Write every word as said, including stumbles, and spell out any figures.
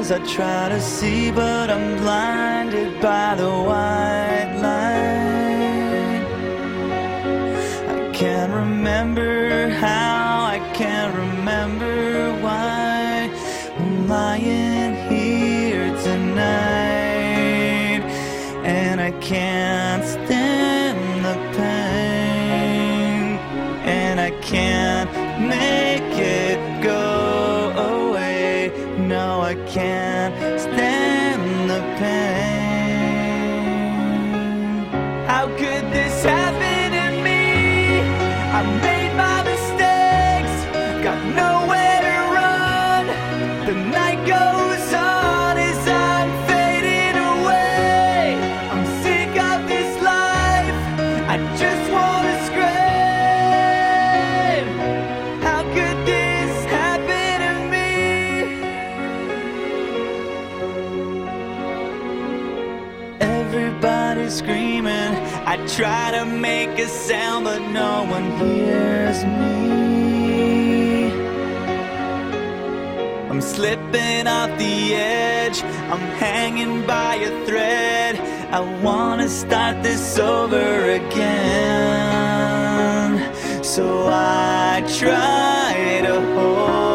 eyes I try to see, but I'm blinded by the white light. I can't remember how, I can't remember why I'm lying here tonight, and I can't stand the pain, and I can't make it go away. No, I can't stand the pain. How could this happen to me? I made my mistakes, got nowhere to run. The night goes on as I'm fading away. I'm sick of this life, I just wanna scream. How could this happen to me? Everybody's screaming, I try to make a sound, but no one hears me. I'm slipping off the edge, I'm hanging by a thread. I wanna start this over again, so I try to hold